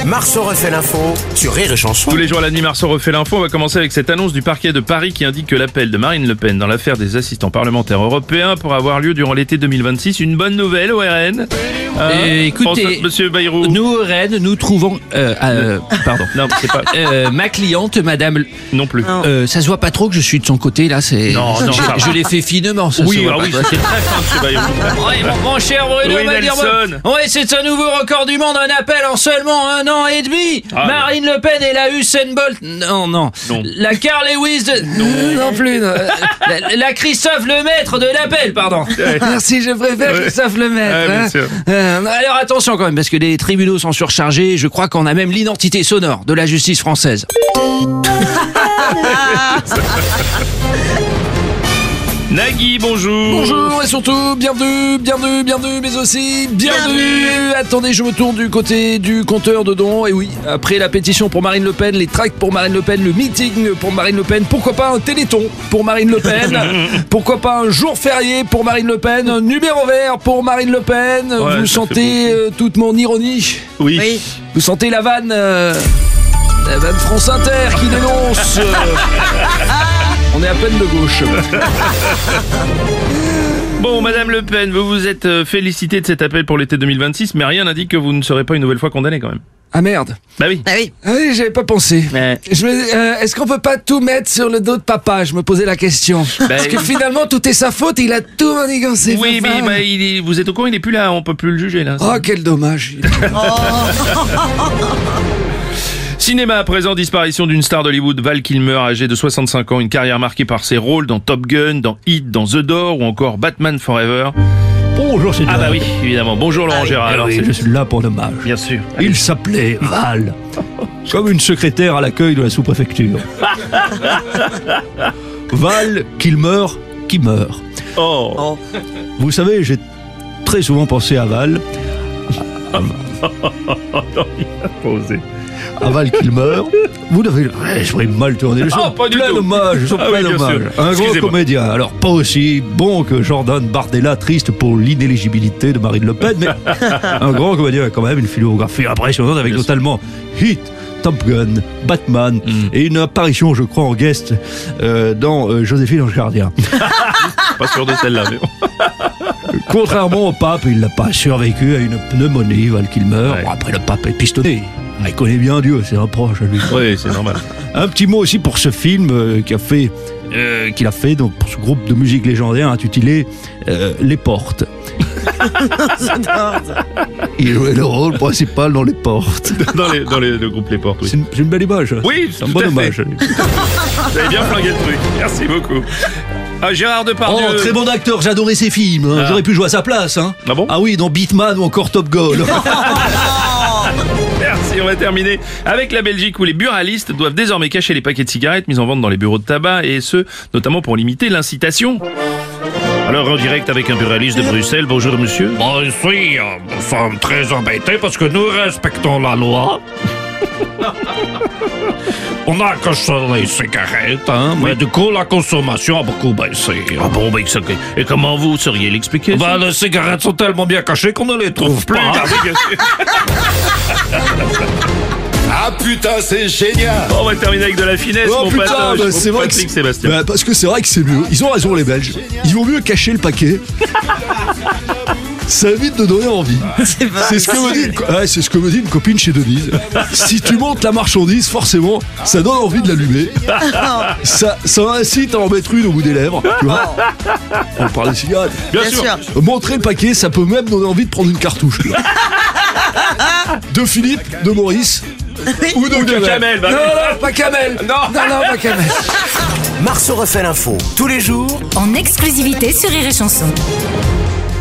Marceau refait l'info sur Rire et Chanson. Tous les jours à la nuit, Marceau refait l'info. On va commencer avec cette annonce du parquet de Paris qui indique que l'appel de Marine Le Pen dans l'affaire des assistants parlementaires européens pourra avoir lieu durant l'été 2026. Une bonne nouvelle au RN. Écoutez, Monsieur Bayrou. nous au RN, nous trouvons... pardon. Non, c'est pas... ma cliente, madame... Non plus. ça se voit pas trop que je suis de son côté, là, c'est... Non, ça va. Je l'ai fait finement, ça Oui, se voit ah pas. oui, c'était très fin, Monsieur Bayrou. Ouais, mon cher Bruno Louis va dire... Nelson. Ouais, c'est un nouveau record du monde, un appel en seulement 1 an et demi. Ah, Marine Le Pen et la Usain Bolt... Non. La Carl Lewis... Non plus. La Christophe Lemaître de l'appel, pardon. Merci, je préfère Christophe Lemaître. Ouais, bien sûr. Alors attention quand même, parce que les tribunaux sont surchargés. Je crois qu'on a même l'identité sonore de la justice française. Nagui, bonjour. Bonjour et surtout, bienvenue, mais aussi bienvenue. Attendez, je me tourne du côté du compteur de dons. Et oui, après la pétition pour Marine Le Pen, les tracts pour Marine Le Pen, le meeting pour Marine Le Pen, pourquoi pas un téléthon pour Marine Le Pen? Pourquoi pas un jour férié pour Marine Le Pen? Un numéro vert pour Marine Le Pen? Ouais, Vous ça sentez toute mon ironie? Oui. Vous sentez la vanne France Inter qui dénonce on est à peine de gauche. Bon, Madame Le Pen, vous vous êtes félicitée de cet appel pour l'été 2026, mais rien n'indique que vous ne serez pas une nouvelle fois condamnée quand même. Ah merde. Bah oui. Ah oui. Ah oui, j'avais pas pensé. Ouais. Est-ce qu'on peut pas tout mettre sur le dos de papa? Je me posais la question. Parce que finalement, tout est sa faute, il a tout manigancé. Oui, mais papa. vous êtes au courant, il est plus là, on peut plus le juger là. Oh, quel dommage. Cinéma à présent, disparition d'une star d'Hollywood, Val Kilmer, âgée de 65 ans, une carrière marquée par ses rôles dans Top Gun, dans Heat, dans The Door ou encore Batman Forever. Bonjour, c'est Ah bah oui, évidemment. Bonjour Laurent Gérard. Alors, Alors, je suis là pour l'hommage. bien sûr. Il s'appelait Val, comme une secrétaire à l'accueil de la sous-préfecture. Val Kilmer qui meurt. Oh. Vous savez, j'ai très souvent pensé à Val, Pas osé. à Val Kilmer. Vous l'avez... Ouais, je vais mal tourner. Je suis pas du plein tout. d'hommages, je suis Ah plein oui, bien d'hommages. sûr. Un grand Excusez-moi. comédien. Alors, pas aussi bon que Jordan Bardella, triste pour l'inéligibilité de Marine Le Pen, mais un grand comédien, quand même, une filmographie impressionnante avec Bien sûr. notamment Heat, Top Gun, Batman et une apparition, je crois, en guest dans Joséphine Ange Gardien. Pas sûr de celle-là, mais bon. Contrairement au pape, il n'a pas survécu à une pneumonie, Val Kilmer. Ouais. Bon, après, le pape est pistonné. Il connaît bien Dieu, c'est un proche à lui. Oui, c'est normal. Un petit mot aussi pour ce film qu'il a fait donc pour ce groupe de musique légendaire intitulé Les Portes. Il jouait le rôle principal dans Les Portes. Dans le groupe Les Portes, oui. C'est une belle image. Oui, c'est un tout bon à fait. hommage. Vous avez bien flingué le truc. Merci beaucoup. Ah, Gérard Depardieu. Oh, très bon acteur, j'adorais ses films. Hein. Ah. J'aurais pu jouer à sa place. Hein. Ah bon? Ah oui, dans Beatman ou encore Top Gun. Merci, on va terminer avec la Belgique où les buralistes doivent désormais cacher les paquets de cigarettes mis en vente dans les bureaux de tabac et ce, notamment pour limiter l'incitation. Alors en direct avec un buraliste de Bruxelles, bonjour monsieur. Bon, ici, nous sommes très embêtés parce que nous respectons la loi. On a caché les cigarettes, hein, mais du coup, la consommation a beaucoup baissé. Ah bon, bah, et comment vous sauriez l'expliquer? Bah, les cigarettes sont tellement bien cachées qu'on ne les trouve Plus, pas. ah oui, bien sûr. Ah putain, c'est génial. Bon, on va terminer avec de la finesse, Oh mon putain, patoche, bah, mon c'est vrai que Patrick Sébastien. bah, parce que c'est vrai que c'est mieux. Ils ont raison les Belges. Ils vont mieux cacher le paquet. Ça évite de donner envie. C'est ce que me dit, c'est ce que me dit une copine chez Denise. Si tu montes la marchandise, forcément, ça donne envie de l'allumer. Ça incite à en mettre une au bout des lèvres. Tu vois. On parle des cigarettes. Bien sûr. Montrer le paquet, ça peut même donner envie de prendre une cartouche. Tu vois. De Philippe, de Maurice ou de Kamel. Kamel, bah, Non, pas Kamel. Non, pas Kamel. Marceau refait l'info tous les jours En exclusivité sur Rire et Chanson.